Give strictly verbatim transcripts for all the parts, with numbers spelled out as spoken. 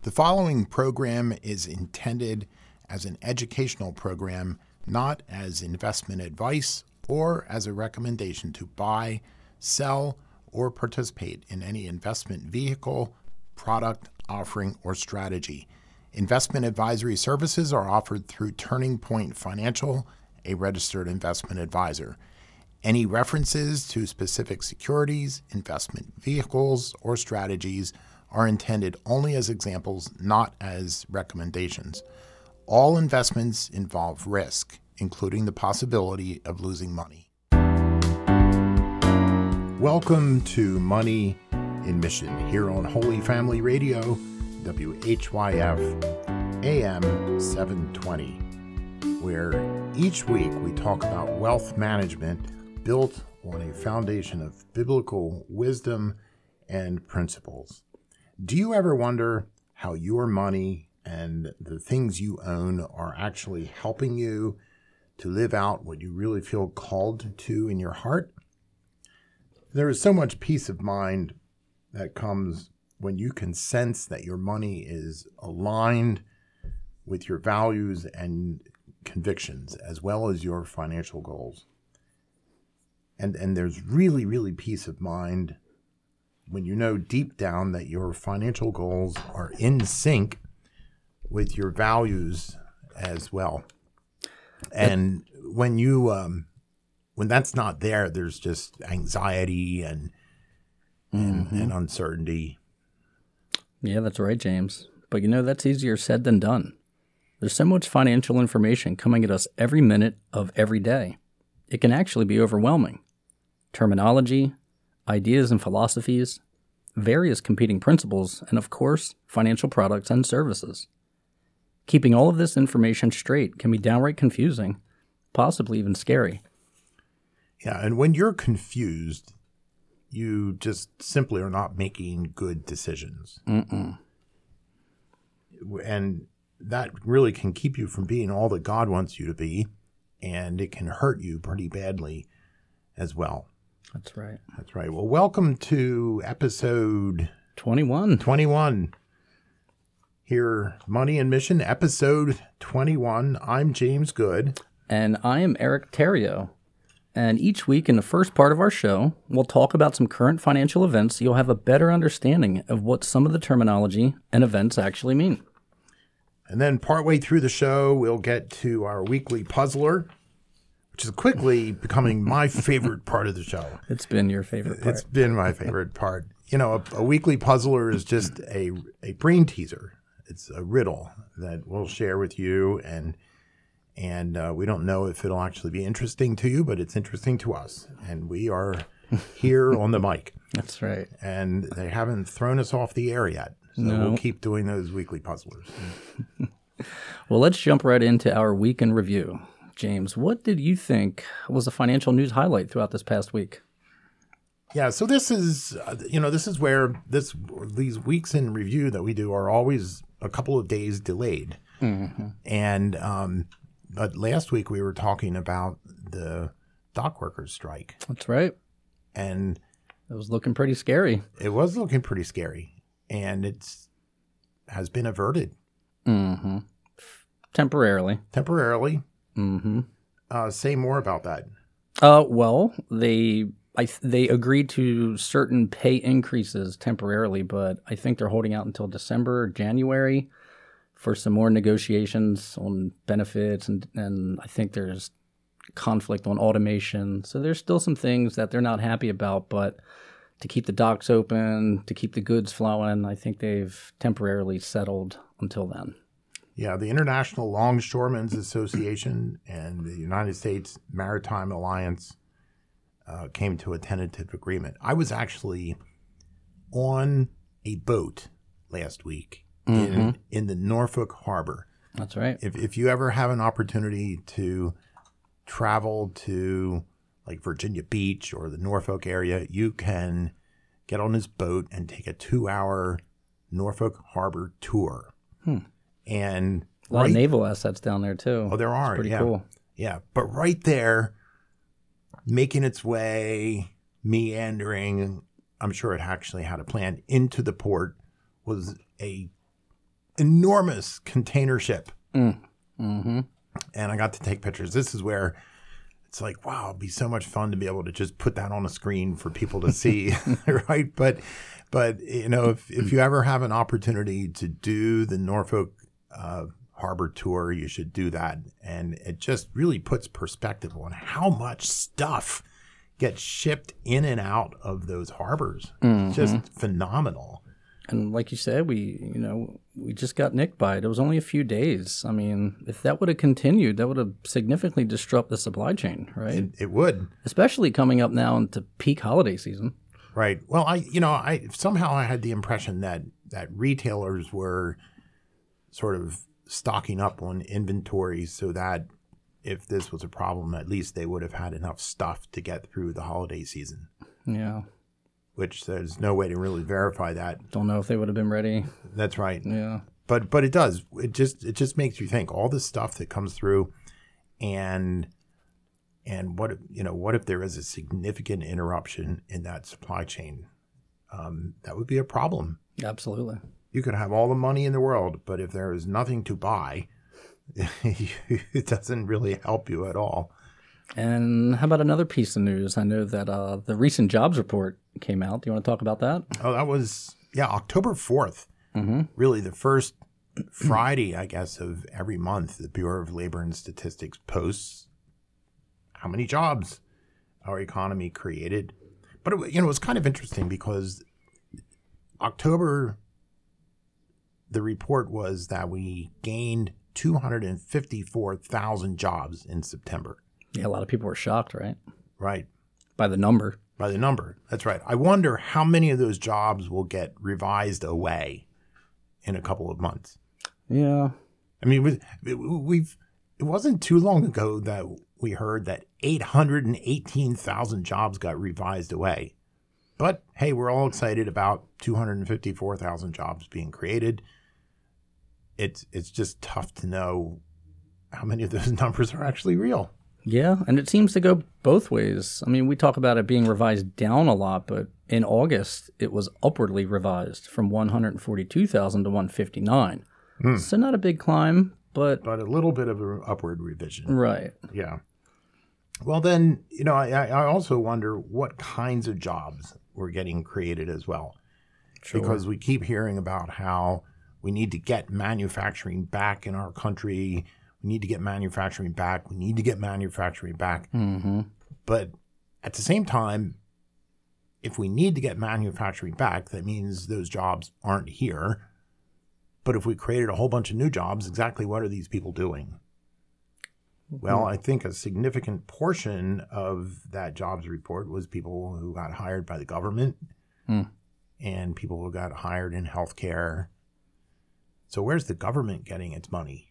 The following program is intended as an educational program, not as investment advice or as a recommendation to buy, sell, or participate in any investment vehicle, product, offering, or strategy. Investment advisory services are offered through Turning Point Financial, a registered investment advisor. Any references to specific securities, investment vehicles, or strategies are intended only as examples, not as recommendations. All investments involve risk, including the possibility of losing money. Welcome to Money in Mission here on Holy Family Radio, W H Y F A M seven twenty, where each week we talk about wealth management built on a foundation of biblical wisdom and principles. Do you ever wonder how your money and the things you own are actually helping you to live out what you really feel called to in your heart? There is so much peace of mind that comes when you can sense that your money is aligned with your values and convictions, as well as your financial goals. And, and there's really, really peace of mind when you know deep down that your financial goals are in sync with your values as well. And when you, um, when that's not there, there's just anxiety and, and, mm-hmm. and uncertainty. Yeah, that's right, James. But you know, that's easier said than done. There's so much financial information coming at us every minute of every day. It can actually be overwhelming. Terminology, ideas and philosophies, various competing principles, and of course, financial products and services. Keeping all of this information straight can be downright confusing, possibly even scary. Yeah, and when you're confused, you just simply are not making good decisions. Mm-mm. And that really can keep you from being all that God wants you to be, and it can hurt you pretty badly as well. That's right. That's right. Well, welcome to episode twenty-one. twenty-one. Here, Money in Mission, episode twenty-one. I'm James Good. And I am Eric Terrio. And each week in the first part of our show, we'll talk about some current financial events so you'll have a better understanding of what some of the terminology and events actually mean. And then partway through the show, we'll get to our weekly puzzler, which is quickly becoming my favorite part of the show. It's been your favorite part. It's been my favorite part. You know, a, a weekly puzzler is just a, a brain teaser. It's a riddle that we'll share with you, and and uh, we don't know if it'll actually be interesting to you, but it's interesting to us. And we are here on the mic. That's right. And they haven't thrown us off the air yet. So no. We'll keep doing those weekly puzzlers. Well, let's jump right into our week in review. James, what did you think was a financial news highlight throughout this past week? Yeah, so this is, uh, you know, this is where this these weeks in review that we do are always a couple of days delayed. Mm-hmm. And um, but last week we were talking about the dock workers strike. That's right. And it was looking pretty scary. It was looking pretty scary, and it's has been averted. Mm-hmm. Temporarily. Temporarily. Mm-hmm. Uh, say more about that. Uh, well, they I they agreed to certain pay increases temporarily, but I think they're holding out until December or January for some more negotiations on benefits, and, and I think there's conflict on automation. So there's still some things that they're not happy about, but to keep the docks open, to keep the goods flowing, I think they've temporarily settled until then. Yeah, the International Longshoremen's Association and the United States Maritime Alliance uh, came to a tentative agreement. I was actually on a boat last week mm-hmm. in, in the Norfolk Harbor. That's right. If, if you ever have an opportunity to travel to like Virginia Beach or the Norfolk area, you can get on this boat and take a two-hour Norfolk Harbor tour. Hmm. And a lot right, of naval assets down there too. Oh, there are. It's pretty yeah. cool. Yeah, but right there, making its way, meandering, I'm sure it actually had a plan into the port, was a enormous container ship. Mm. Mm-hmm. And I got to take pictures. This is where it's like, wow, it'd be so much fun to be able to just put that on a screen for people to see, right? But, but you know, if, if you ever have an opportunity to do the Norfolk uh, Harbor tour, you should do that. And it just really puts perspective on how much stuff gets shipped in and out of those harbors. Mm-hmm. It's just phenomenal. And like you said, we, you know, we just got nicked by it. It was only a few days. I mean, if that would have continued, that would have significantly disrupted the supply chain, right? It, it would. Especially coming up now into peak holiday season. Right. Well, I, you know, I somehow I had the impression that, that retailers were sort of stocking up on inventory so that if this was a problem, at least they would have had enough stuff to get through the holiday season. Yeah. Which there's no way to really verify that. Don't know if they would have been ready. That's right. Yeah. But but it does. It just it just makes you think all this stuff that comes through, and and what if, you know what if there is a significant interruption in that supply chain? Um, that would be a problem. Absolutely. You could have all the money in the world, but if there is nothing to buy, it doesn't really help you at all. And how about another piece of news? I know that uh, the recent jobs report came out. Do you want to talk about that? Oh, that was, yeah, October fourth. Mm-hmm. Really the first Friday, I guess, of every month, the Bureau of Labor and Statistics posts how many jobs our economy created. But, it, you know, it was kind of interesting because October, the report was that we gained two hundred fifty-four thousand jobs in September. Yeah, a lot of people were shocked, right? Right. By the number. By the number. That's right. I wonder how many of those jobs will get revised away in a couple of months. Yeah. I mean, we've, it wasn't too long ago that we heard that eight hundred eighteen thousand jobs got revised away. But hey, we're all excited about two hundred fifty-four thousand jobs being created. It's, it's just tough to know how many of those numbers are actually real. Yeah, and it seems to go both ways. I mean, we talk about it being revised down a lot, but in August, it was upwardly revised from one hundred forty-two thousand to one hundred fifty-nine. Hmm. So not a big climb, but... But a little bit of an upward revision. Right. Yeah. Well, then, you know, I, I also wonder what kinds of jobs were getting created as well. Sure. Because we keep hearing about how we need to get manufacturing back in our country. We need to get manufacturing back. We need to get manufacturing back. Mm-hmm. But at the same time, if we need to get manufacturing back, that means those jobs aren't here. But if we created a whole bunch of new jobs, exactly what are these people doing? Mm-hmm. Well, I think a significant portion of that jobs report was people who got hired by the government mm. and people who got hired in healthcare. So where's the government getting its money?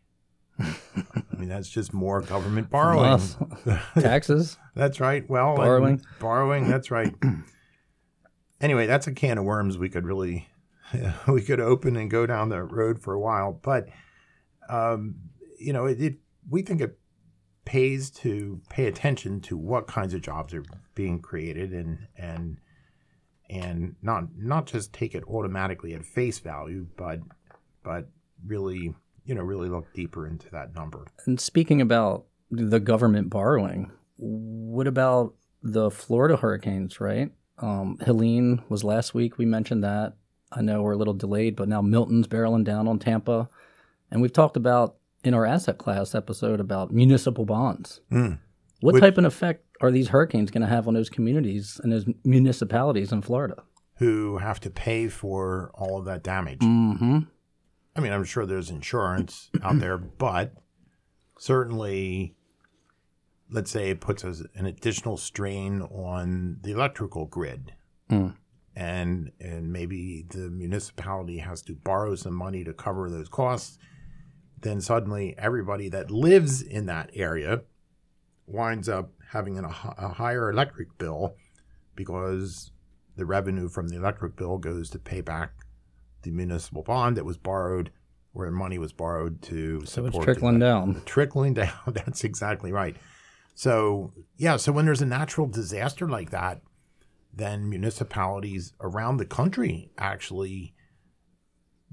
I mean, that's just more government borrowing. Taxes. That's right. Well, borrowing. Borrowing. That's right. Anyway, that's a can of worms we could really, we could open and go down the road for a while. But, um, you know, it, it we think it pays to pay attention to what kinds of jobs are being created and and and not not just take it automatically at face value, but but really. you know, really look deeper into that number. And speaking about the government borrowing, what about the Florida hurricanes, right? Um, Helene was last week. We mentioned that. I know we're a little delayed, but now Milton's barreling down on Tampa. And we've talked about in our asset class episode about municipal bonds. Mm. What Which, type of effect are these hurricanes going to have on those communities and those municipalities in Florida? Who have to pay for all of that damage. Mm-hmm. I mean, I'm sure there's insurance out there, but certainly, let's say it puts us an additional strain on the electrical grid. Mm. And and maybe the municipality has to borrow some money to cover those costs. Then suddenly everybody that lives in that area winds up having a, a higher electric bill because the revenue from the electric bill goes to pay back the municipal bond that was borrowed, where money was borrowed to so support. So it's trickling the, down. Trickling down. That's exactly right. So, yeah, so when there's a natural disaster like that, then municipalities around the country actually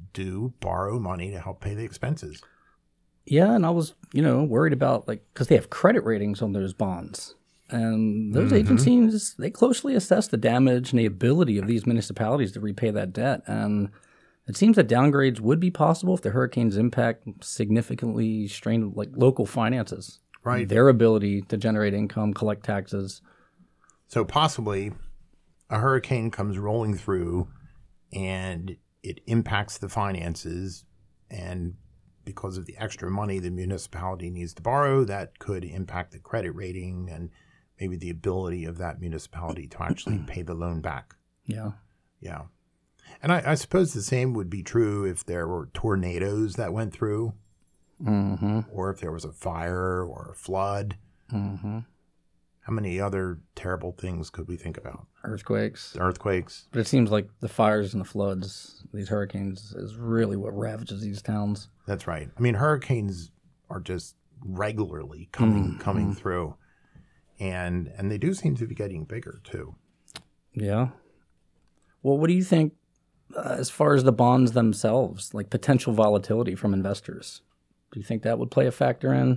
do borrow money to help pay the expenses. Yeah, and I was, you know, worried about, like, because they have credit ratings on those bonds. And those Mm-hmm. agencies, they closely assess the damage and the ability of these municipalities to repay that debt. And it seems that downgrades would be possible if the hurricane's impact significantly strained, like, local finances. Right. Their ability to generate income, collect taxes. So possibly a hurricane comes rolling through and it impacts the finances, and because of the extra money the municipality needs to borrow, that could impact the credit rating and maybe the ability of that municipality to actually pay the loan back. Yeah. Yeah. And I, I suppose the same would be true if there were tornadoes that went through, Mm-hmm. or if there was a fire or a flood. Mm-hmm. How many other terrible things could we think about? Earthquakes. Earthquakes. But it seems like the fires and the floods, these hurricanes, is really what ravages these towns. That's right. I mean, hurricanes are just regularly coming Mm, coming mm. through, and and they do seem to be getting bigger too. Yeah. Well, what do you think uh, as far as the bonds themselves, like potential volatility from investors? Do you think that would play a factor in?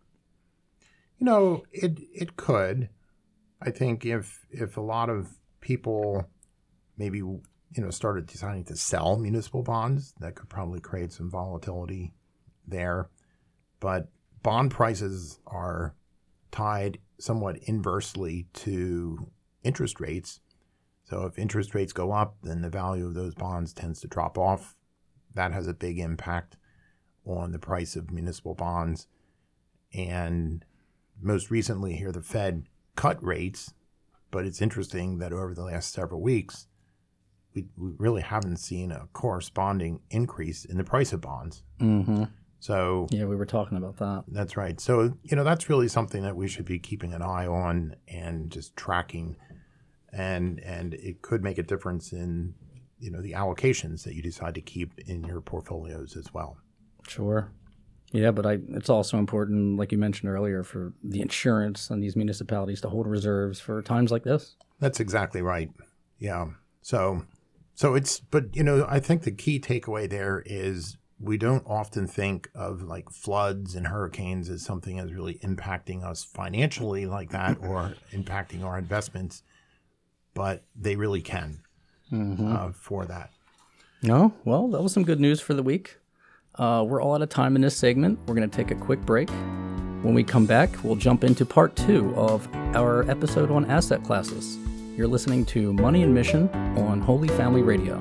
You know, it it could. I think if if a lot of people maybe you know started deciding to sell municipal bonds, that could probably create some volatility there. But bond prices are tied somewhat inversely to interest rates. So if interest rates go up, then the value of those bonds tends to drop off. That has a big impact on the price of municipal bonds. And most recently here, the Fed cut rates, but it's interesting that over the last several weeks, we, we really haven't seen a corresponding increase in the price of bonds. Mm-hmm. So Yeah, we were talking about that. that's right. So, you know, that's really something that we should be keeping an eye on and just tracking. And and it could make a difference in, you know, the allocations that you decide to keep in your portfolios as well. Sure. Yeah, but I, it's also important, like you mentioned earlier, for the insurance and these municipalities to hold reserves for times like this. That's exactly right. Yeah. So, so it's, but, you know, I think the key takeaway there is we don't often think of like floods and hurricanes as something that's really impacting us financially like that or impacting our investments, but they really can Mm-hmm. uh, for that. No? Well, that was some good news for the week. Uh, we're all out of time in this segment. We're going to take a quick break. When we come back, we'll jump into part two of our episode on asset classes. You're listening to Money and Mission on Holy Family Radio.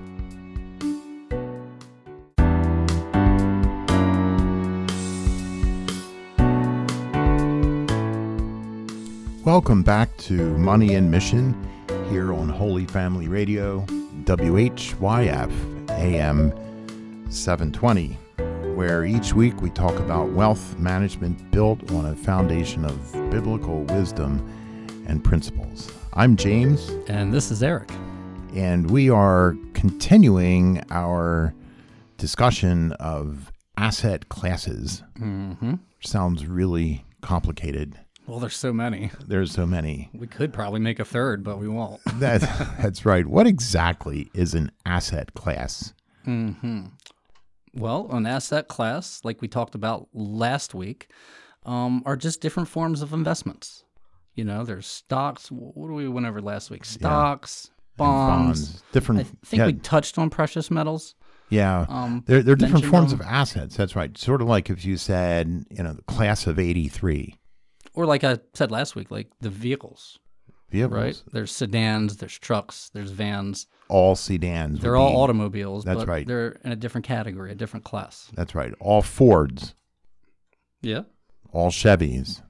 Welcome back to Money and Mission here on Holy Family Radio, W H Y F A M seven twenty, where each week we talk about wealth management built on a foundation of biblical wisdom and principles. I'm James. And this is Eric. And we are continuing our discussion of asset classes. Mm-hmm. Sounds really complicated. Well, there's so many. There's so many. We could probably make a third, but we won't. That, that's right. What exactly is an asset class? Mm-hmm. Well, an asset class, like we talked about last week, um, are just different forms of investments. You know, there's stocks. What do we went over last week? Stocks, And bonds. bonds. Different. I think yeah, we touched on precious metals. yeah. Um, They're, they're different mentioned forms them. of assets. That's right. Sort of like if you said, you know, the class of eighty-three. Or like I said last week, like the vehicles, Vehicles. right? There's sedans, there's trucks, there's vans. All sedans. They're would all be- automobiles, That's but right. they're in a different category, a different class. That's right. All Fords. Yeah. All Chevys.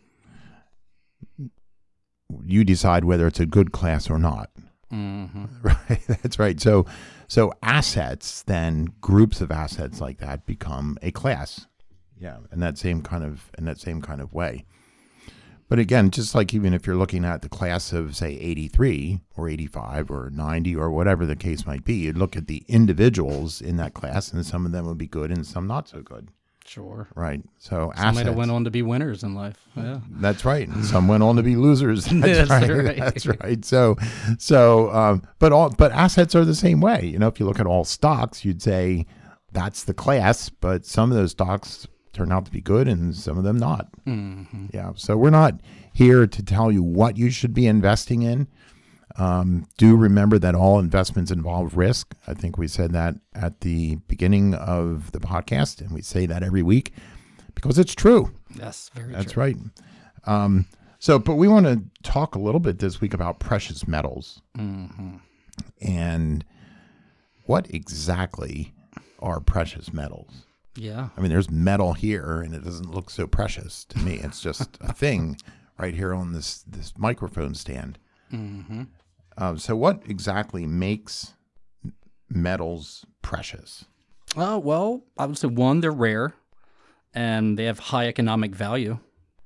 You decide whether it's a good class or not. Mm-hmm. Right. That's right. So, so assets, then groups of assets like that become a class. Yeah, in that same kind of in that same kind of way. But again, just like even if you're looking at the class of say eighty-three or eighty-five or ninety or whatever the case might be, you'd look at the individuals in that class, and some of them would be good and some not so good. Sure. Right. So Some might assets. have went on to be winners in life. Yeah. That's right. Some went on to be losers. That's, That's right. right. That's right. So, so, um, but all, but assets are the same way. You know, if you look at all stocks, you'd say that's the class, but some of those stocks turn out to be good and some of them not. Mm-hmm. Yeah. So we're not here to tell you what you should be investing in. Um, do remember that all investments involve risk. I think we said that at the beginning of the podcast, and we say that every week because it's true. Yes, very That's true. right. Um, so, but we want to talk a little bit this week about precious metals Mm-hmm. and what exactly are precious metals. Yeah. I mean, there's metal here, and it doesn't look so precious to me. It's just a thing right here on this this microphone stand. Mm-hmm. Um, so what exactly makes metals precious? Uh, well, I would say one, they're rare and they have high economic value.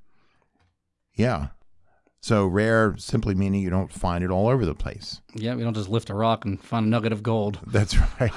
Yeah. So rare simply meaning you don't find it all over the place. Yeah, we don't just lift a rock and find a nugget of gold. That's right.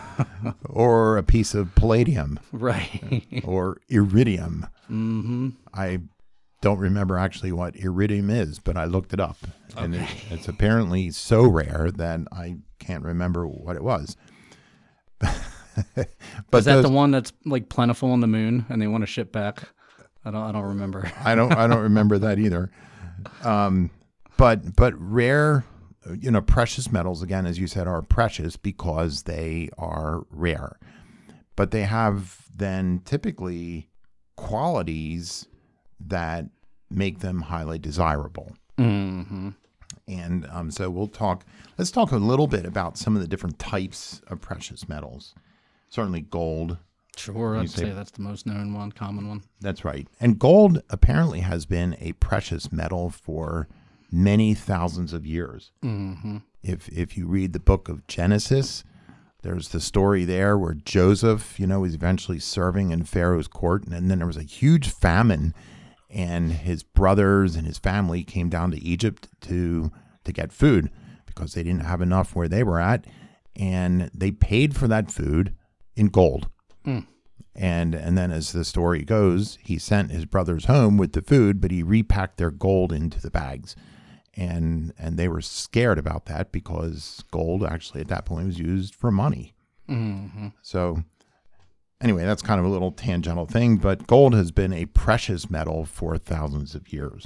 Or a piece of palladium Right. or iridium. Mm-hmm. I don't remember actually what iridium is, but I looked it up. And it, it's apparently so rare that I can't remember what it was. But Is that those, the one that's like plentiful on the moon and they want to ship back? I don't. I don't remember. I don't. I don't remember that either. Um, but but rare, you know, precious metals again, as you said, are precious because they are rare. But they have then typically qualities that make them highly desirable. Mm-hmm. And um, so we'll talk, let's talk a little bit about some of the different types of precious metals. Certainly gold. Sure, You I'd say- say that's the most known one, common one. That's right. And gold apparently has been a precious metal for many thousands of years. Mm-hmm. If if you read the book of Genesis, there's the story there where Joseph, you know, was eventually serving in Pharaoh's court. And then there was a huge famine, and his brothers and his family came down to Egypt to to get food because they didn't have enough where they were at. And they paid for that food in gold. Mm. And and then as the story goes, he sent his brothers home with the food, but he repacked their gold into the bags. And and they were scared about that because gold actually at that point was used for money. Mm-hmm. So anyway, that's kind of a little tangential thing, but gold has been a precious metal for thousands of years.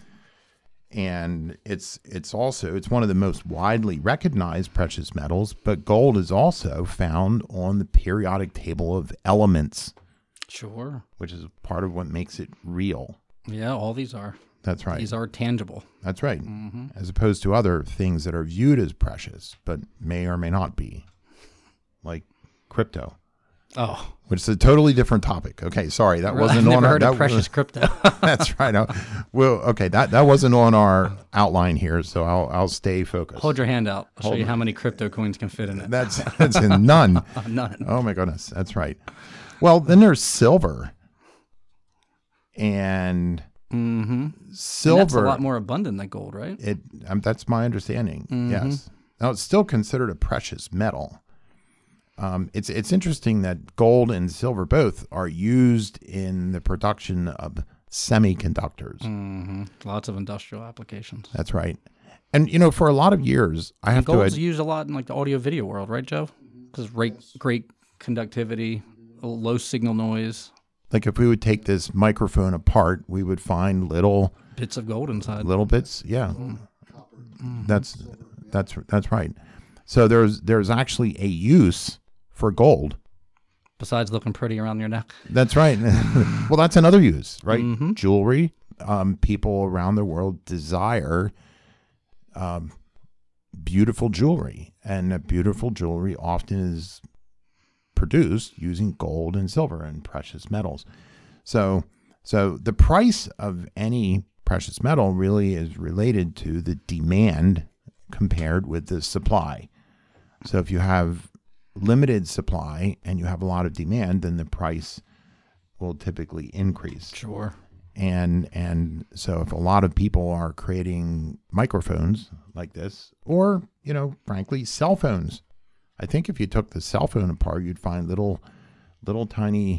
And it's it's also it's one of the most widely recognized precious metals, but gold is also found on the periodic table of elements, Sure. which is part of what makes it real. Yeah, all these are. That's right. These are tangible. That's right. Mm-hmm. As opposed to other things that are viewed as precious, but may or may not be, like crypto, Oh, which is a totally different topic. Okay, sorry, that wasn't I've never on our. heard That of precious was, crypto. that's right. Uh, well, okay, that that wasn't on our outline here, so I'll I'll stay focused. Hold your hand out. I'll Hold show you it. how many crypto coins can fit in it. That's that's in none. Uh, none. Oh my goodness, that's right. Well, then there's silver, and Mm-hmm. silver. That's a lot more abundant than gold, right? It um, that's my understanding. Mhm. Yes. Now it's still considered a precious metal. Um, it's it's interesting that gold and silver both are used in the production of semiconductors. Mm-hmm. Lots of industrial applications. That's right. And you know, for a lot of years, I have Gold's to. used a lot in like the audio video world, right, Joe? Because great, great conductivity, low signal noise, Like if we would take this microphone apart, we would find little bits of gold inside. little bits. Yeah, that's that's that's right. So there's there's actually a use for gold. Besides looking pretty around your neck. That's right. Well, that's another use, right? Mhm. Jewelry. Um, people around the world desire um, beautiful jewelry, and that beautiful jewelry often is produced using gold and silver and precious metals. So, so the price of any precious metal really is related to the demand compared with the supply. So if you have limited supply and you have a lot of demand, then the price will typically increase. Sure. And and so if a lot of people are creating microphones like this, or, you know, frankly, cell phones. I think if you took the cell phone apart, you'd find little little tiny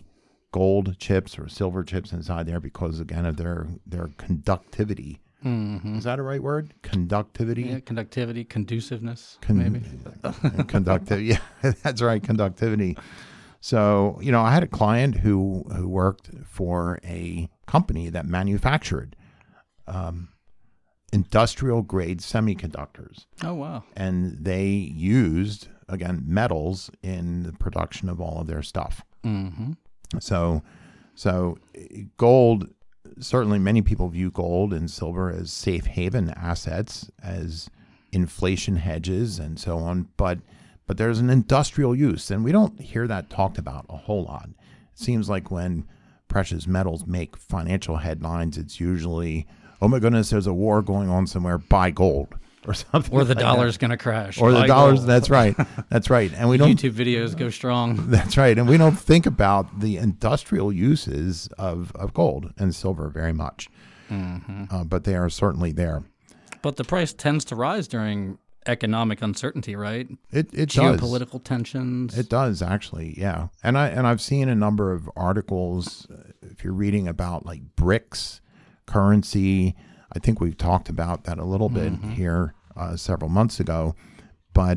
gold chips or silver chips inside there because, again, of their, their conductivity. Mm-hmm. Is that a right word? Conductivity? Yeah, conductivity, conduciveness, Con- maybe. Conductivity. Yeah, that's right, conductivity. So, you know, I had a client who, who worked for a company that manufactured um, industrial grade semiconductors. Oh, wow. And they used, again, metals in the production of all of their stuff. Mm-hmm. So, so gold, certainly many people view gold and silver as safe haven assets, as inflation hedges and so on. But, but there's an industrial use, and we don't hear that talked about a whole lot. It seems like when precious metals make financial headlines, it's usually, oh my goodness, there's a war going on somewhere, buy gold or something. Or the like dollar's that. going to crash. Or the Buy dollars. gold. That's right. That's right. And we don't. YouTube videos go strong. That's right. And we don't think about the industrial uses of, of gold and silver very much. Mm-hmm. Uh, but they are certainly there. But the price tends to rise during economic uncertainty, right? It it Geopolitical does. tensions. It does, actually, yeah. And I and I've seen a number of articles. Uh, if you're reading about like BRICS currency, I think we've talked about that a little bit mm-hmm. here uh, several months ago. But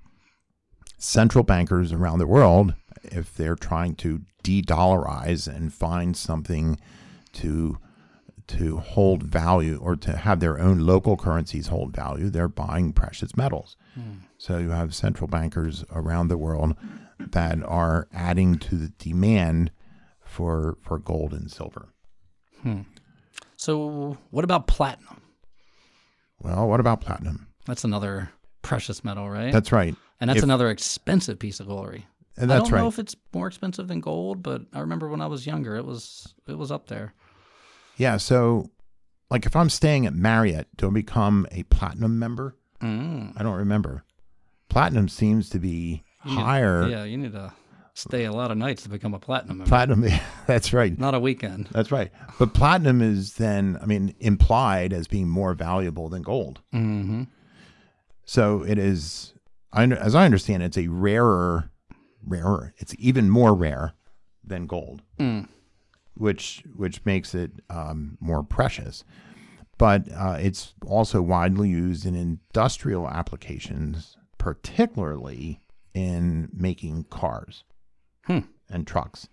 central bankers around the world, if they're trying to de-dollarize and find something to to hold value or to have their own local currencies hold value, they're buying precious metals. Hmm. So you have central bankers around the world that are adding to the demand for for gold and silver. Hmm. So what about platinum? Well, what about platinum? That's another precious metal, right? That's right. And that's if, another expensive piece of jewelry. And that's I don't right. know if it's more expensive than gold, but I remember when I was younger, it was it was up there. Yeah, so like if I'm staying at Marriott, do I become a platinum member? Mm. I don't remember. Platinum seems to be you higher. Need, yeah, you need to stay a lot of nights to become a platinum member. Platinum, that's right. Not a weekend. That's right. But platinum is then, I mean, implied as being more valuable than gold. Mm-hmm. So it is, as I understand it, it's a rarer, rarer, it's even more rare than gold. Mm. which which makes it um, more precious. But uh, it's also widely used in industrial applications, particularly in making cars hmm. and trucks.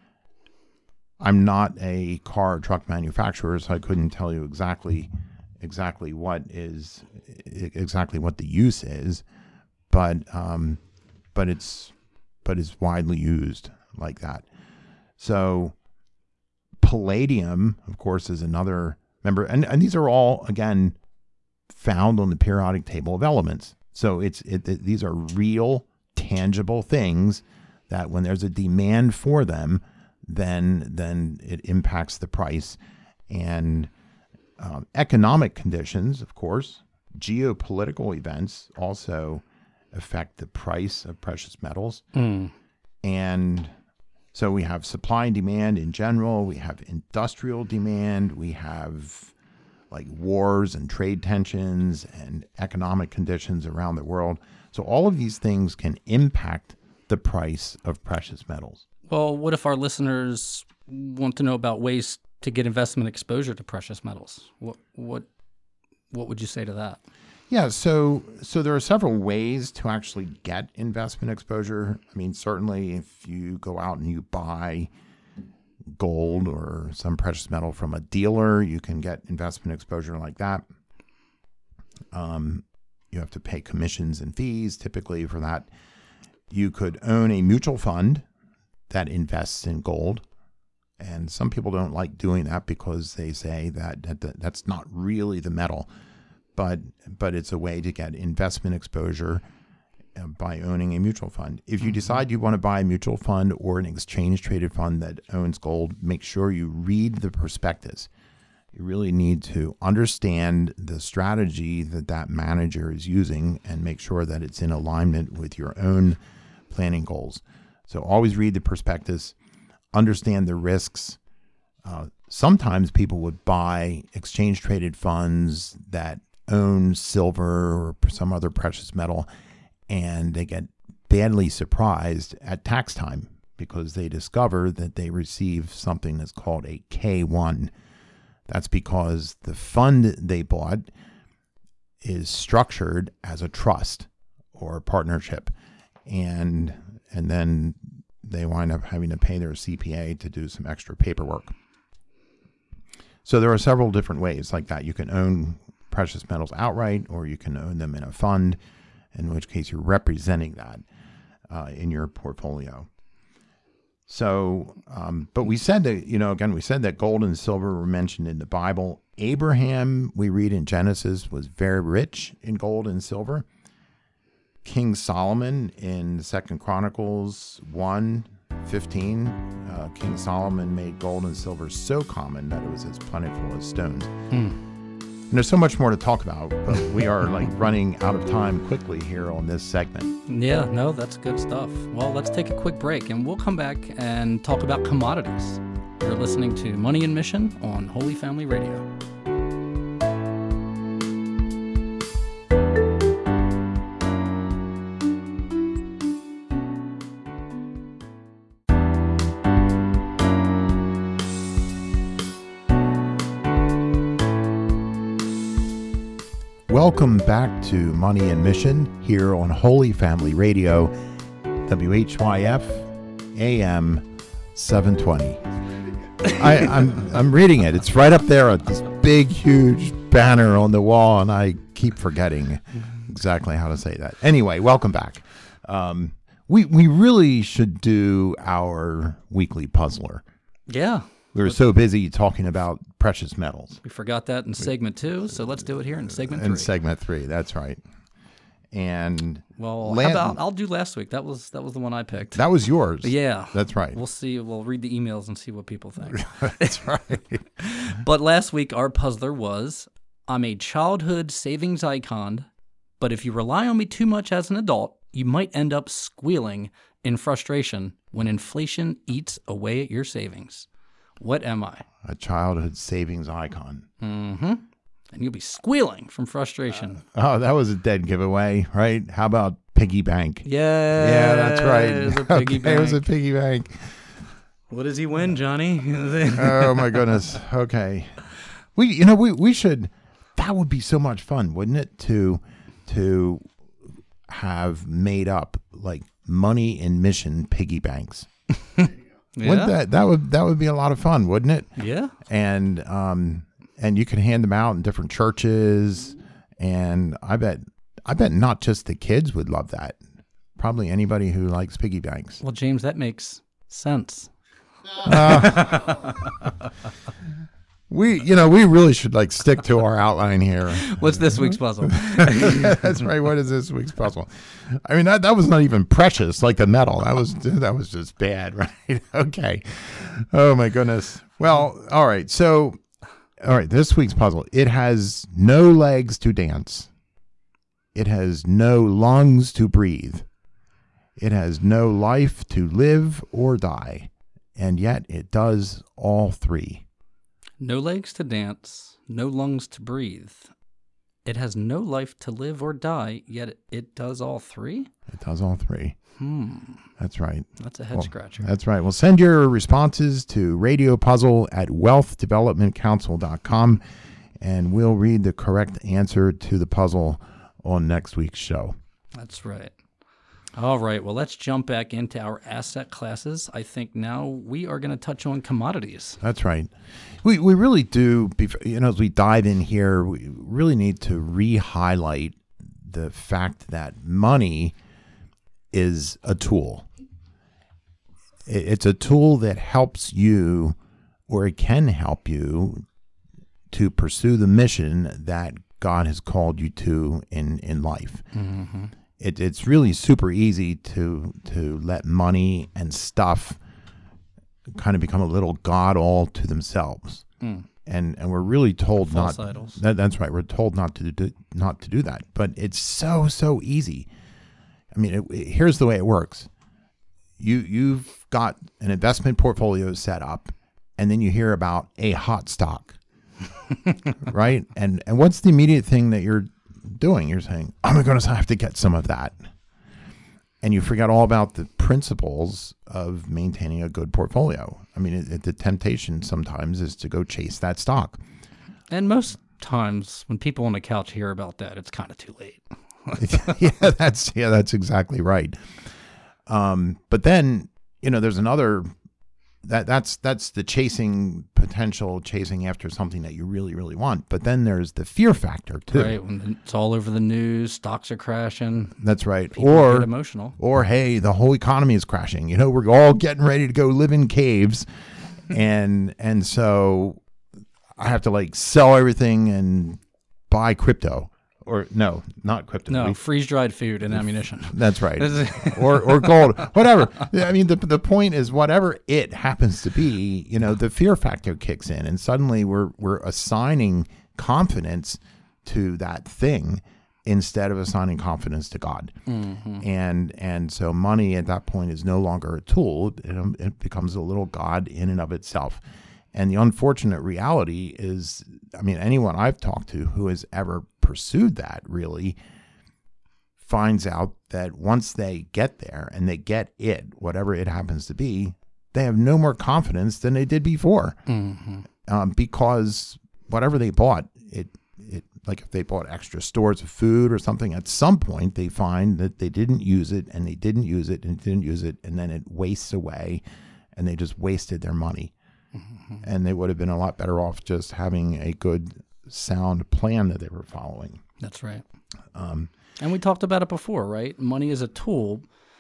I'm not a car or truck manufacturer, so I couldn't tell you exactly exactly what is exactly what the use is, but um, but it's but it's widely used like that. So palladium, of course, is another member, and, and these are all, again, found on the periodic table of elements. So it's it, it, these are real, tangible things that when there's a demand for them, then then it impacts the price. And um, economic conditions, of course, geopolitical events also affect the price of precious metals. Mm. And so we have supply and demand in general. We have industrial demand. We have like wars and trade tensions and economic conditions around the world. So all of these things can impact the price of precious metals. Well, what if our listeners want to know about ways to get investment exposure to precious metals? What what what would you say to that? Yeah, so so there are several ways to actually get investment exposure. I mean, certainly if you go out and you buy gold or some precious metal from a dealer, you can get investment exposure like that. Um, you have to pay commissions and fees typically for that. You could own a mutual fund that invests in gold. And some people don't like doing that because they say that, that that's not really the metal. But but it's a way to get investment exposure by owning a mutual fund. If you decide you want to buy a mutual fund or an exchange-traded fund that owns gold, make sure you read the prospectus. You really need to understand the strategy that that manager is using and make sure that it's in alignment with your own planning goals. So always read the prospectus, understand the risks. Uh, sometimes people would buy exchange-traded funds that own silver or some other precious metal, and they get badly surprised at tax time because they discover that they receive something that's called a K one. That's because the fund they bought is structured as a trust or a partnership, and and then they wind up having to pay their C P A to do some extra paperwork. So there are several different ways like that. You can own precious metals outright, or you can own them in a fund, in which case you're representing that uh, in your portfolio. So, um, but we said that, you know, again, we said that gold and silver were mentioned in the Bible. Abraham, we read in Genesis, was very rich in gold and silver. King Solomon in Second Chronicles one fifteen, uh, King Solomon made gold and silver so common that it was as plentiful as stones. Mm. And there's so much more to talk about, but we are like running out of time quickly here on this segment. Yeah, no, that's good stuff. Well, let's take a quick break and we'll come back and talk about commodities. You're listening to Money and Mission on Holy Family Radio. Welcome back to Money and Mission here on Holy Family Radio, W H Y F A M seven twenty. I, I'm I'm reading it. It's right up there at this big, huge banner on the wall, and I keep forgetting exactly how to say that. Anyway, welcome back. Um, we we really should do our weekly puzzler. Yeah. We were so busy talking about precious metals. We forgot that in segment two, so let's do it here in segment three. In segment three, that's right. And well, how about I'll do last week. That was that was the one I picked. That was yours. Yeah, that's right. We'll see. We'll read the emails and see what people think. That's right. But last week our puzzler was: I'm a childhood savings icon, but if you rely on me too much as an adult, you might end up squealing in frustration when inflation eats away at your savings. What am I? A childhood savings icon. Mm-hmm. And you'll be squealing from frustration. Uh, oh, that was a dead giveaway, right? How about piggy bank? Yeah. Yeah, that's right. It was a piggy okay, bank. It was a piggy bank. What does he win, Johnny? Oh, my goodness. Okay. We, you know, we, we should, that would be so much fun, wouldn't it? To, to have made up like Money and Mission piggy banks. Yeah. Wouldn't that that would that would be a lot of fun, wouldn't it? Yeah. And um and you can hand them out in different churches, and I bet I bet not just the kids would love that. Probably anybody who likes piggy banks. Well, James, that makes sense. Uh, we you know we really should like stick to our outline here. What's this week's puzzle? That's right. What is this week's puzzle? I mean, that, that was not even precious like the metal. That was that was just bad, right? Okay. Oh my goodness. Well, all right. So, all right. This week's puzzle. It has no legs to dance. It has no lungs to breathe. It has no life to live or die, and yet it does all three. No legs to dance, no lungs to breathe. It has no life to live or die, yet it does all three? It does all three. Hmm. That's right. That's a head well, scratcher. That's right. Well, send your responses to radio puzzle at wealth development council dot com, and we'll read the correct answer to the puzzle on next week's show. That's right. All right, well, let's jump back into our asset classes. I think now we are going to touch on commodities. That's right. We we really do, you know, as we dive in here, we really need to re-highlight the fact that money is a tool. It's a tool that helps you, or it can help you, to pursue the mission that God has called you to in, in life. Mm-hmm. It, it's really super easy to to let money and stuff kind of become a little god all to themselves, mm. and and we're really told False not. idols. That, that's right. We're told not to do not to do that, but it's so so easy. I mean, it, it, here's the way it works. You you've got an investment portfolio set up, and then you hear about a hot stock, right? And and what's the immediate thing that you're doing? You're saying, oh my goodness, I have to get some of that. And you forget all about the principles of maintaining a good portfolio. I mean, it, it, the temptation sometimes is to go chase that stock. And most times when people on the couch hear about that, it's kind of too late. yeah, that's yeah, that's exactly right. Um, but then, you know, there's another that that's that's the chasing potential, chasing after something that you really, really want. But then there's the fear factor too. Right, when it's all over the news, stocks are crashing. That's right. People or get emotional. Or hey, the whole economy is crashing. You know, we're all getting ready to go live in caves, and and so I have to like sell everything and buy crypto. Or no, not crypto. No, we, freeze-dried food and ammunition. That's right. or or gold, whatever. I mean, the the point is, whatever it happens to be, you know, the fear factor kicks in, and suddenly we're we're assigning confidence to that thing instead of assigning confidence to God. Mm-hmm. And and so money at that point is no longer a tool; it, it becomes a little god in and of itself. And the unfortunate reality is, I mean, anyone I've talked to who has ever pursued that really finds out that once they get there and they get it, whatever it happens to be, they have no more confidence than they did before. Mm-hmm. Um, because whatever they bought, it, it like if they bought extra stores of food or something, at some point they find that they didn't use it and they didn't use it and didn't use it, and then it wastes away and they just wasted their money. Mm-hmm. And they would have been a lot better off just having a good, sound plan that they were following. That's right. Um, and we talked about it before, right? Money is a tool,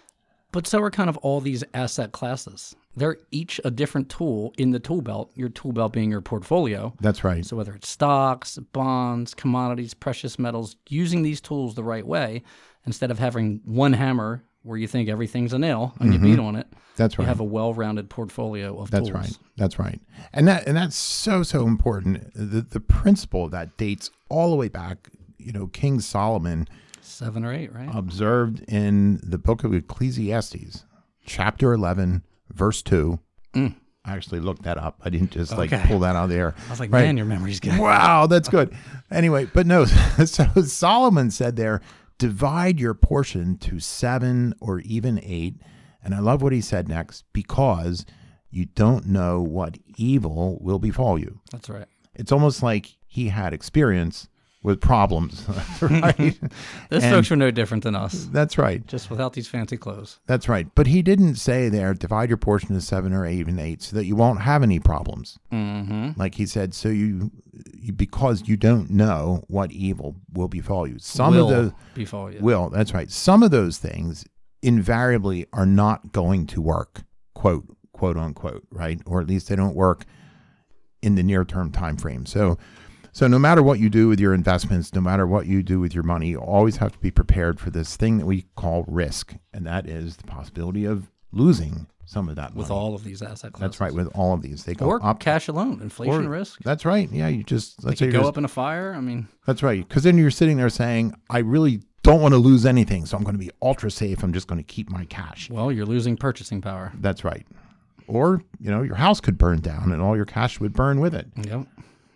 but so are kind of all these asset classes. They're each a different tool in the tool belt, your tool belt being your portfolio. That's right. So whether it's stocks, bonds, commodities, precious metals, using these tools the right way, instead of having one hammer where you think everything's a nail and mm-hmm. you beat on it. That's right. You have a well-rounded portfolio of That's tools. That's right. That's right. And that and that's so, so important. The the principle that dates all the way back, you know, King Solomon. Seven or eight, right? Observed in the book of Ecclesiastes, chapter eleven, verse two. Mm. I actually looked that up. I didn't just like okay. pull that out of the air. I was like, right? Man, your memory's good. Wow, that's good. Anyway, but no, so Solomon said there, divide your portion to seven or even eight. And I love what he said next, because you don't know what evil will befall you. That's right. It's almost like he had experience with problems, right? This folks are no different than us. That's right. Just without these fancy clothes. That's right. But he didn't say there, divide your portion to seven or even eight so that you won't have any problems. Mm-hmm. Like he said, so you, you, because you don't know what evil will befall you. Some will of those befall you. Will, that's right. Some of those things invariably are not going to work, quote, quote unquote, right? Or at least they don't work in the near term time frame. So so no matter what you do with your investments, no matter what you do with your money, you always have to be prepared for this thing that we call risk. And that is the possibility of losing some of that money. With all of these asset classes. That's right, with all of these. They go or up. Cash alone, inflation or, risk. That's right. Yeah, you just, let's they say go just, up in a fire. I mean. That's right. Because then you're sitting there saying, I really don't want to lose anything, so I'm going to be ultra safe. I'm just going to keep my cash. Well, you're losing purchasing power. That's right. Or, you know, your house could burn down and all your cash would burn with it. Yep.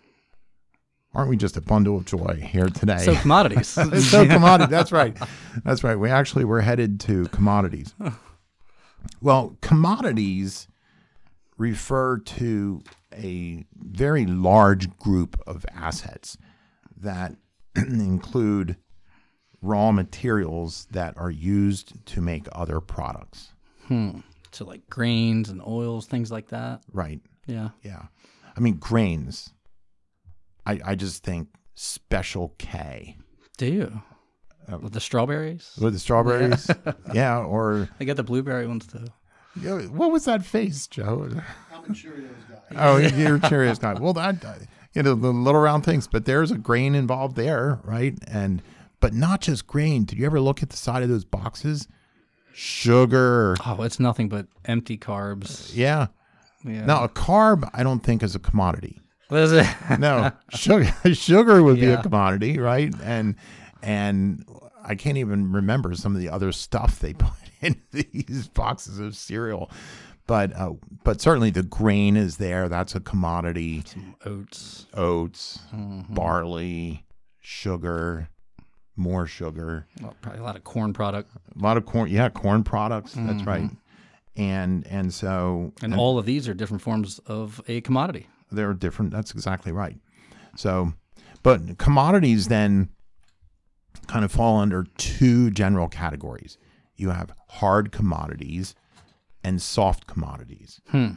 Aren't we just a bundle of joy here today? So commodities. so commodities. That's right. That's right. We actually were headed to commodities. Well, commodities refer to a very large group of assets that include raw materials that are used to make other products. Hmm. So like grains and oils, things like that. Right. Yeah. Yeah. I mean, grains. I, I just think Special K. Do you? Uh, with the strawberries? With the strawberries? Yeah. yeah, or... They got the blueberry ones too. You know, what was that face, Joe? I'm a Cheerios guy. Oh, you're a Cheerios guy. Well, that, you know, the little round things, but there's a grain involved there, right? And... But not just grain. Did you ever look at the side of those boxes? Sugar. Oh, it's nothing but empty carbs. Yeah. Yeah. Now, a carb, I don't think is a commodity. What is it? No, sugar. Sugar would yeah. be a commodity, right? And and I can't even remember some of the other stuff they put in these boxes of cereal. But uh, but certainly the grain is there. That's a commodity. Some oats, oats, mm-hmm. barley, sugar. more sugar. Well, probably a lot of corn product. A lot of corn. Yeah, corn products. Mm-hmm. That's right. And and so... And, and all of these are different forms of a commodity. They're different. That's exactly right. So, but commodities then kind of fall under two general categories. You have hard commodities and soft commodities. Hmm.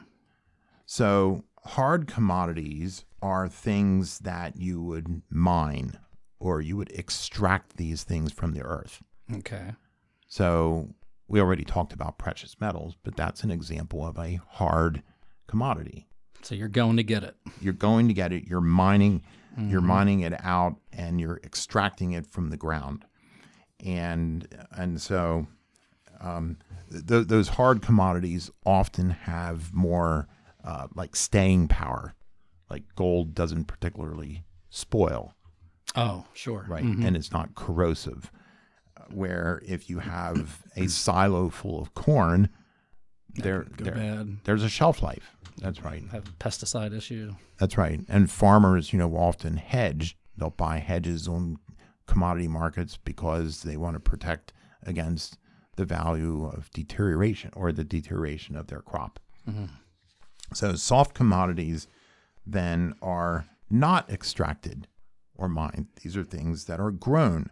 So hard commodities are things that you would mine, or you would extract these things from the earth. Okay. So we already talked about precious metals, but that's an example of a hard commodity. So you're going to get it. You're going to get it. You're mining, mm-hmm. you're mining it out, and you're extracting it from the ground. And and so um, th- those hard commodities often have more uh, like staying power. Like gold doesn't particularly spoil. Oh, sure. Right. Mm-hmm. And it's not corrosive. Where if you have a silo full of corn, there, there there's a shelf life. That's right. Have a pesticide issue. That's right. And farmers, you know, often hedge. They'll buy hedges on commodity markets because they want to protect against the value of deterioration or the deterioration of their crop. Mm-hmm. So soft commodities then are not extracted or mined. These are things that are grown.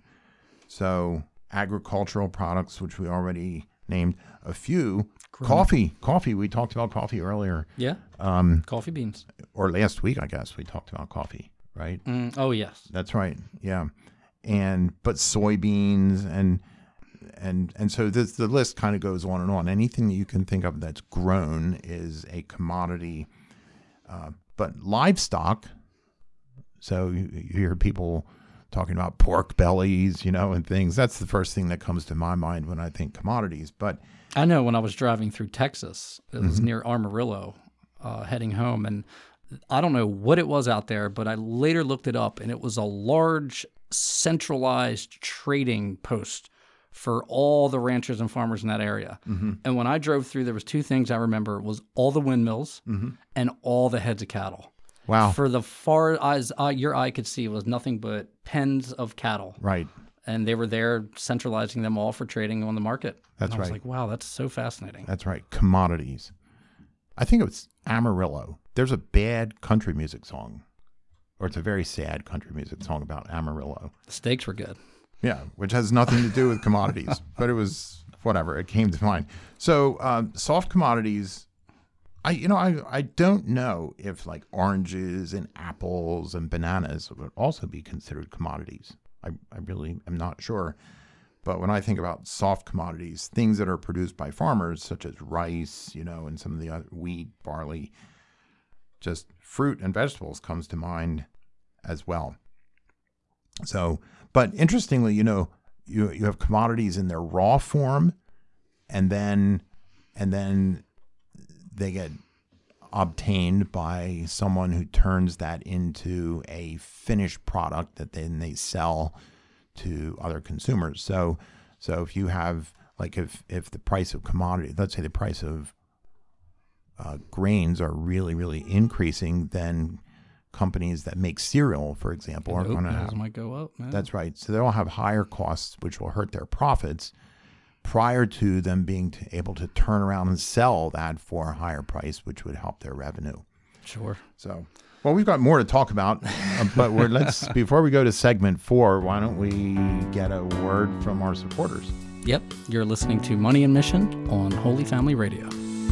So agricultural products, which we already named a few. Grown. Coffee. Coffee. We talked about coffee earlier. Yeah. Um, coffee beans. Or last week, I guess, we talked about coffee, right? Mm, oh, yes. That's right. Yeah. And but soybeans and and and so this, the list kind of goes on and on. Anything that you can think of that's grown is a commodity. Uh, but livestock, so you, you hear people talking about pork bellies, you know, and things. That's the first thing that comes to my mind when I think commodities. But I know when I was driving through Texas, it was mm-hmm. near Amarillo, uh, heading home, and I don't know what it was out there, but I later looked it up, and it was a large centralized trading post for all the ranchers and farmers in that area. Mm-hmm. And when I drove through, there was two things I remember: was all the windmills mm-hmm. and all the heads of cattle. Wow! For the far as uh, your eye could see, was nothing but pens of cattle. Right. And they were there centralizing them all for trading on the market. That's and I right. was like, wow, that's so fascinating. That's right. Commodities. I think it was Amarillo. There's a bad country music song, or it's a very sad country music song about Amarillo. The steaks were good. Yeah, which has nothing to do with commodities, but it was whatever. It came to mind. So um, soft commodities, I you know I I don't know if like oranges and apples and bananas would also be considered commodities. I I really am not sure. But when I think about soft commodities, things that are produced by farmers, such as rice, you know, and some of the other wheat, barley, just fruit and vegetables comes to mind as well. So, but interestingly, you know, you you have commodities in their raw form, and then and then they get obtained by someone who turns that into a finished product that then they sell to other consumers. So, so if you have like if if the price of commodity, let's say the price of uh, grains are really really increasing, then companies that make cereal, for example, are going to have might go up. Man. That's right. So they'll have higher costs, which will hurt their profits, prior to them being to, able to turn around and sell that for a higher price, which would help their revenue. Sure. So, well, we've got more to talk about, uh, but we're let's before we go to segment four, why don't we get a word from our supporters? Yep, you're listening to Money and Mission on Holy Family Radio.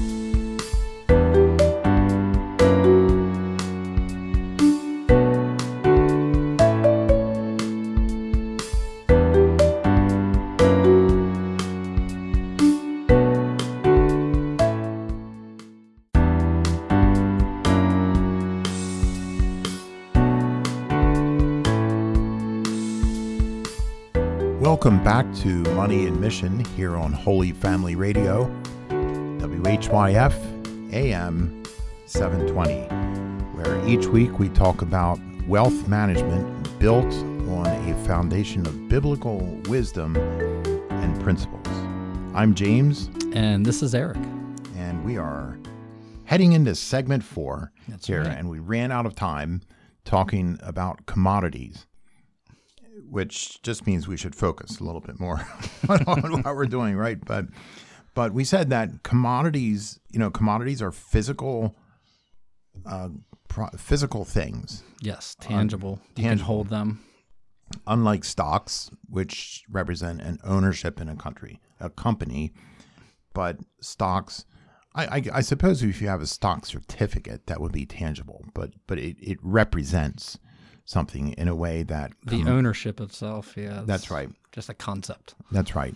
Welcome back to Money and Mission here on Holy Family Radio, W H Y F A M seven twenty, where each week we talk about wealth management built on a foundation of biblical wisdom and principles. I'm James. And this is Eric. And we are heading into segment four That's here, right. And we ran out of time talking about commodities. which just means we should focus a little bit more on what we're doing, right? But but we said that commodities, you know, commodities are physical, uh, pro- physical things. Yes, tangible. Um, you tangible. can hold them. Unlike stocks, which represent an ownership in a country, a company, but stocks, I, I, I suppose if you have a stock certificate, that would be tangible, but but it, it represents something in a way that the com- ownership itself, yeah, that's right. Just a concept. That's right,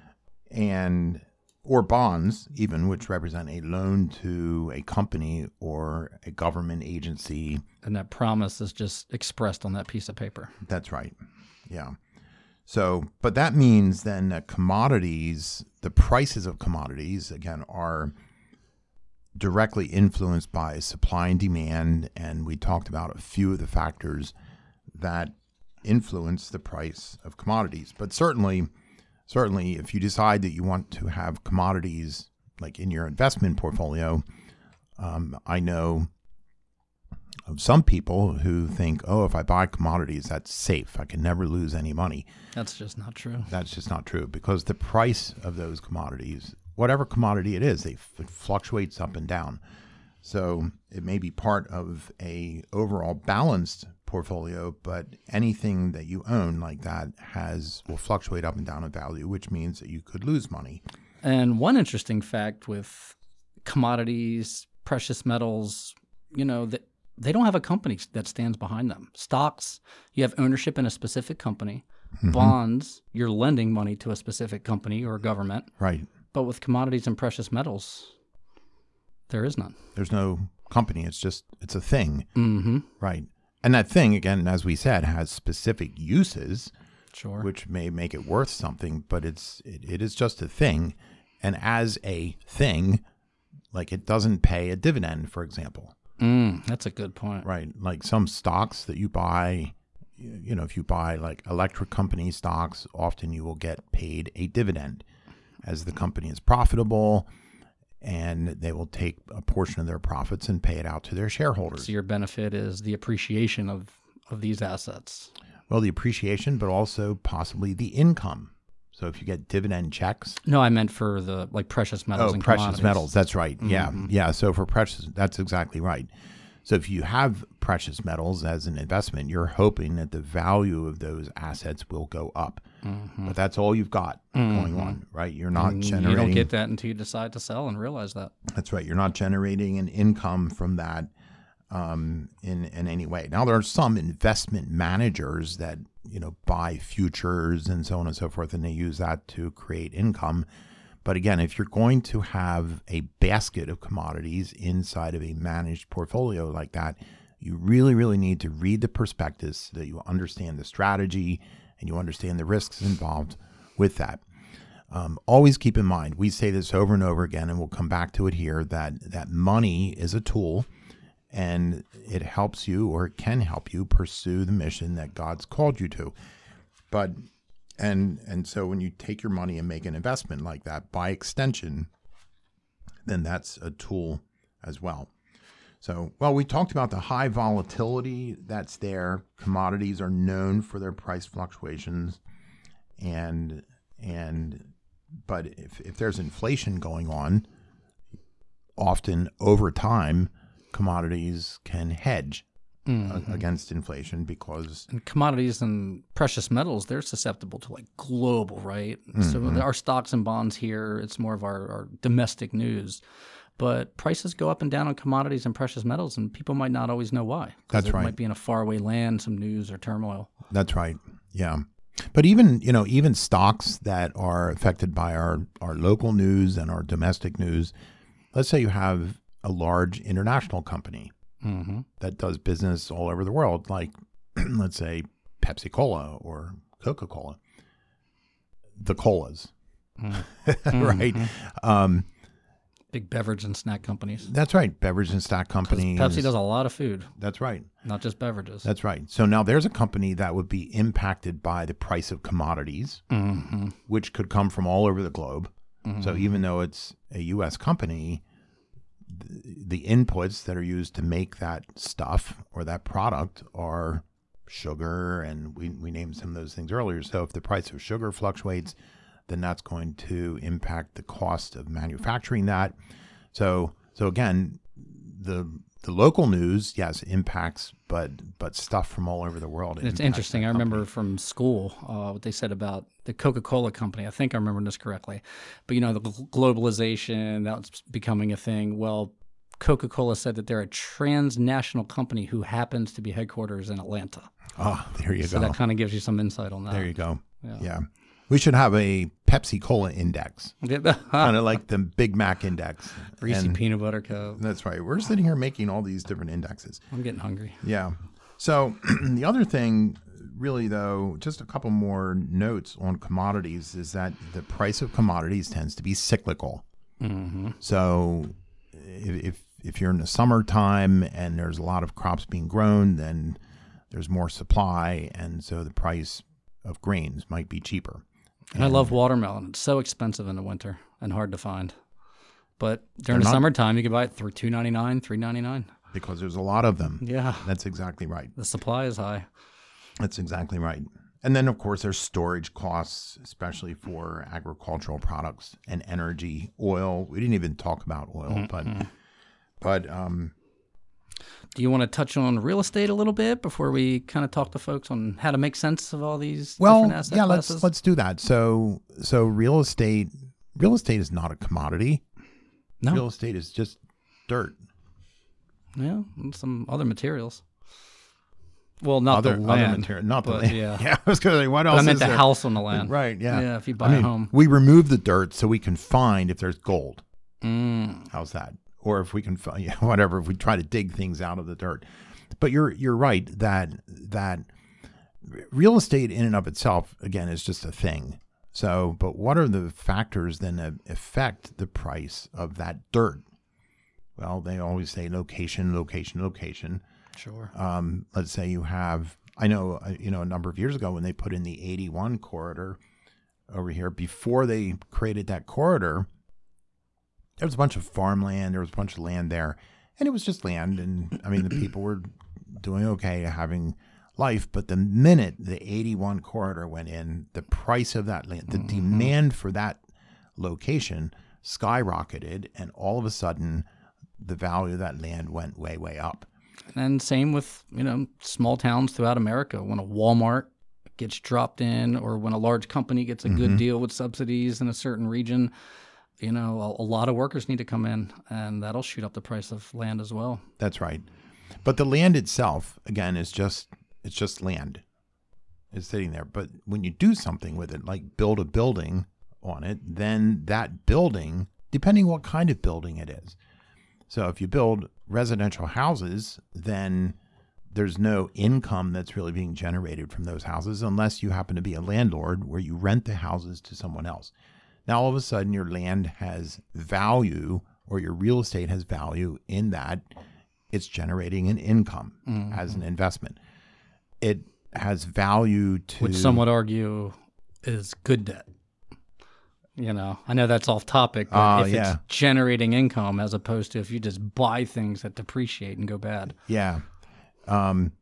and or bonds, even, which represent a loan to a company or a government agency. And that promise is just expressed on that piece of paper. That's right. Yeah. So, but that means then that commodities, the prices of commodities, again, are directly influenced by supply and demand. And we talked about a few of the factors that influence the price of commodities. But certainly, certainly, if you decide that you want to have commodities like in your investment portfolio, um, I know of some people who think, oh, if I buy commodities, that's safe. I can never lose any money. That's just not true. That's just not true, because the price of those commodities, whatever commodity it is, they, it fluctuates up and down. So it may be part of a overall balanced portfolio, but anything that you own like that has will fluctuate up and down in value, which means that you could lose money. And one interesting fact with commodities, precious metals, you know, that they don't have a company that stands behind them. Stocks, you have ownership in a specific company. Mm-hmm. Bonds, you're lending money to a specific company or government. Right. But with commodities and precious metals, there is none. There's no company. It's just, it's a thing. Mm-hmm. Right. And that thing, again, as we said, has specific uses, sure, which may make it worth something, but it's it, it is just a thing. And as a thing, like, it doesn't pay a dividend, for example. Mm, that's a good point. Right. Like some stocks that you buy, you know, if you buy like electric company stocks, often you will get paid a dividend as the company is profitable, and they will take a portion of their profits and pay it out to their shareholders. So your benefit is the appreciation of, of these assets. Well, the appreciation, but also possibly the income. So if you get dividend checks. No, I meant for the like precious metals oh, and precious commodities. metals. That's right. Mm-hmm. Yeah. Yeah. So for precious, that's exactly right. So if you have precious metals as an investment, you're hoping that the value of those assets will go up. Mm-hmm. But that's all you've got mm-hmm. going on, right? You're not and generating. You don't get that until you decide to sell and realize that. That's right. You're not generating an income from that um, in in any way. Now, there are some investment managers that, you know, buy futures and so on and so forth, and they use that to create income. But again, if you're going to have a basket of commodities inside of a managed portfolio like that, you really, really need to read the prospectus so that you understand the strategy and you understand the risks involved with that. Um, always keep in mind, we say this over and over again, and we'll come back to it here, that, that money is a tool, and it helps you, or it can help you, pursue the mission that God's called you to. But And and so when you take your money and make an investment like that, by extension, then that's a tool as well. So, well, we talked about the high volatility that's there. Commodities are known for their price fluctuations. And and but if, if there's inflation going on, often over time, commodities can hedge Mm-hmm. against inflation, because and commodities and precious metals, they're susceptible to like global, right? Mm-hmm. So our stocks and bonds here, it's more of our, our domestic news. But prices go up and down on commodities and precious metals, and people might not always know why. That's it right. Might be in a faraway land, some news or turmoil. That's right. Yeah. But even, you know, even stocks that are affected by our, our local news and our domestic news, let's say you have a large international company Mm-hmm. that does business all over the world, like, let's say, Pepsi-Cola or Coca-Cola, the colas, mm-hmm. right? Um, Big beverage and snack companies. That's right, beverage and snack companies. Pepsi does a lot of food. That's right. Not just beverages. That's right. So now there's a company that would be impacted by the price of commodities, mm-hmm. which could come from all over the globe. Mm-hmm. So even though it's a U S company, the inputs that are used to make that stuff or that product are sugar, and we, we named some of those things earlier. So if the price of sugar fluctuates, then that's going to impact the cost of manufacturing that. So so again, the the local news, yes, impacts, but but stuff from all over the world. It's interesting. I remember from school uh, what they said about the Coca-Cola company. I think I remember this correctly. But, you know, the globalization, that's becoming a thing. Well, Coca-Cola said that they're a transnational company who happens to be headquarters in Atlanta. Oh, there you so go. So that kind of gives you some insight on that. There you go. Yeah. yeah. We should have a Pepsi Cola index, kind of like the Big Mac index. Reese's and Peanut Butter Cup. That's right. We're sitting here making all these different indexes. I'm getting hungry. Yeah. So the other thing, really, though, just a couple more notes on commodities is that the price of commodities tends to be cyclical. Mm-hmm. So if if you're in the summertime and there's a lot of crops being grown, then there's more supply, and so the price of grains might be cheaper. And I love watermelon. It's so expensive in the winter and hard to find. But during the not, summertime, you can buy it for two ninety-nine, three ninety-nine. Because there's a lot of them. Yeah. That's exactly right. The supply is high. That's exactly right. And then, of course, there's storage costs, especially for agricultural products and energy, oil. We didn't even talk about oil, mm-hmm. but but um, do you want to touch on real estate a little bit before we kind of talk to folks on how to make sense of all these well, different asset yeah, classes? let's let's do that. So so real estate real estate is not a commodity. No. Real estate is just dirt. Yeah, and some other materials. Well, not other, the land. Other material, not the but, land. Yeah. yeah, I was going to say, what else but I meant is the there? house on the land. Right, yeah. Yeah, if you buy I mean, a home. We remove the dirt so we can find if there's gold. Mm. How's that? Or if we can find, yeah, whatever, if we try to dig things out of the dirt. But you're you're right that that real estate in and of itself, again, is just a thing. So, but what are the factors then that affect the price of that dirt? Well, they always say location, location, location. Sure. Um, let's say you have, I know, uh, you know, a number of years ago when they put in the eighty-one corridor over here, before they created that corridor, there was a bunch of farmland, there was a bunch of land there, and it was just land. And I mean, the people were doing okay, having life. But the minute the eighty-one corridor went in, the price of that land, the mm-hmm. demand for that location skyrocketed, and all of a sudden, the value of that land went way, way up. And same with, you know, small towns throughout America. When a Walmart gets dropped in, or when a large company gets a mm-hmm. good deal with subsidies in a certain region, you know, a, a lot of workers need to come in, and that'll shoot up the price of land as well. That's right. But the land itself, again, is just, it's just land. It's sitting there. But when you do something with it, like build a building on it, then that building, depending what kind of building it is. So if you build residential houses, then there's no income that's really being generated from those houses unless you happen to be a landlord where you rent the houses to someone else. Now, all of a sudden, your land has value, or your real estate has value in that it's generating an income mm-hmm. as an investment. It has value to... Which some would argue is good debt. You know, I know that's off topic, but uh, if yeah. it's generating income as opposed to if you just buy things that depreciate and go bad. Yeah. Um,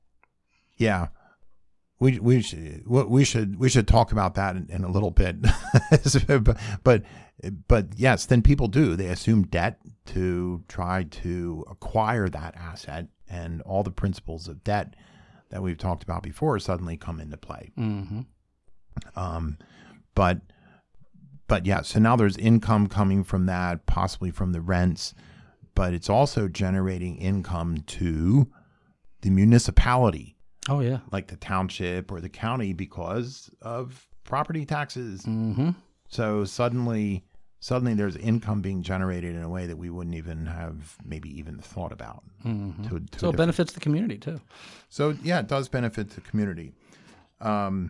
yeah. We we should we should we should talk about that in, in a little bit. but, but but yes, then people do. They assume debt to try to acquire that asset, and all the principles of debt that we've talked about before suddenly come into play. Mm-hmm. Um, but But yeah, so now there's income coming from that, possibly from the rents, but it's also generating income to the municipality. Oh, yeah. Like the township or the county because of property taxes. Mm-hmm. So suddenly, suddenly there's income being generated in a way that we wouldn't even have maybe even thought about. Mm-hmm. To, to so it benefits the community too. So yeah, it does benefit the community. Um,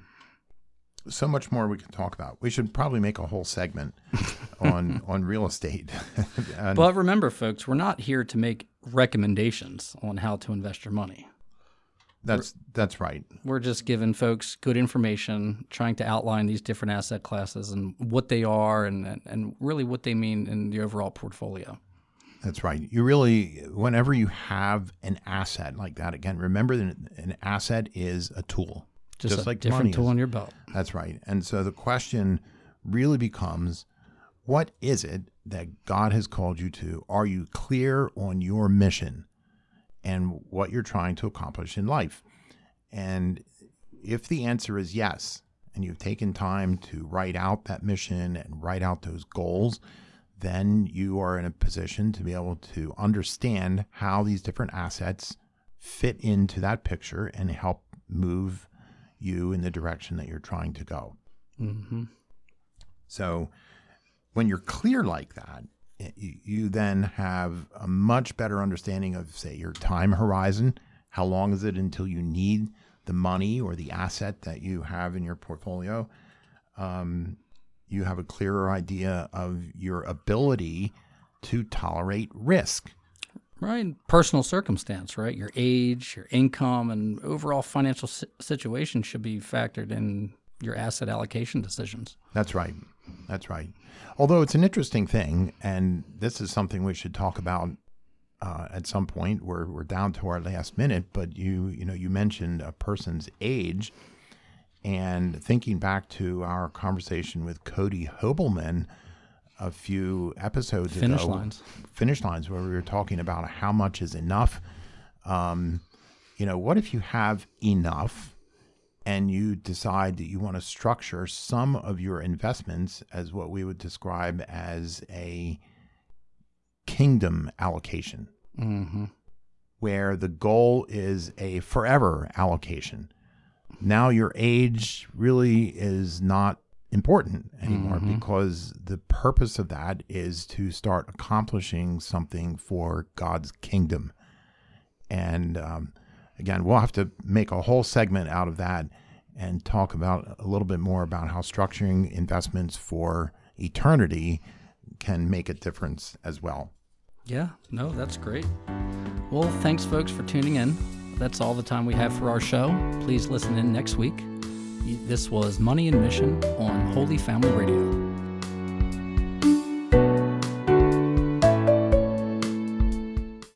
So much more we can talk about. We should probably make a whole segment on on real estate. and, but remember, folks, we're not here to make recommendations on how to invest your money. That's we're, that's right. We're just giving folks good information, trying to outline these different asset classes and what they are, and and, and really what they mean in the overall portfolio. That's right. You really, whenever you have an asset like that, again, remember that an asset is a tool. Just, just a like different money tool is. in your belt. That's right. And so the question really becomes, what is it that God has called you to? Are you clear on your mission and what you're trying to accomplish in life? And if the answer is yes, and you've taken time to write out that mission and write out those goals, then you are in a position to be able to understand how these different assets fit into that picture and help move you in the direction that you're trying to go. Mm-hmm. So when you're clear like that, you, you then have a much better understanding of, say, your time horizon. How long is it until you need the money or the asset that you have in your portfolio? Um, you have a clearer idea of your ability to tolerate risk. Right. Personal circumstance, right? Your age, your income, and overall financial si- situation should be factored in your asset allocation decisions. That's right. That's right. Although it's an interesting thing, and this is something we should talk about uh, at some point. We're we're down to our last minute, but you you know you mentioned a person's age, and thinking back to our conversation with Cody Hobelman a few episodes Finish ago, lines. Finish lines, where we were talking about how much is enough. Um, you know, what if you have enough and you decide that you want to structure some of your investments as what we would describe as a kingdom allocation, Mm-hmm. where the goal is a forever allocation. Now your age really is not important anymore, Mm-hmm. because the purpose of that is to start accomplishing something for God's kingdom. And um, again, we'll have to make a whole segment out of that and talk about a little bit more about how structuring investments for eternity can make a difference as well. Yeah, no, that's great. Well, thanks, folks, for tuning in. That's all the time we have for our show. Please listen in next week. This was Money and Mission on Holy Family Radio.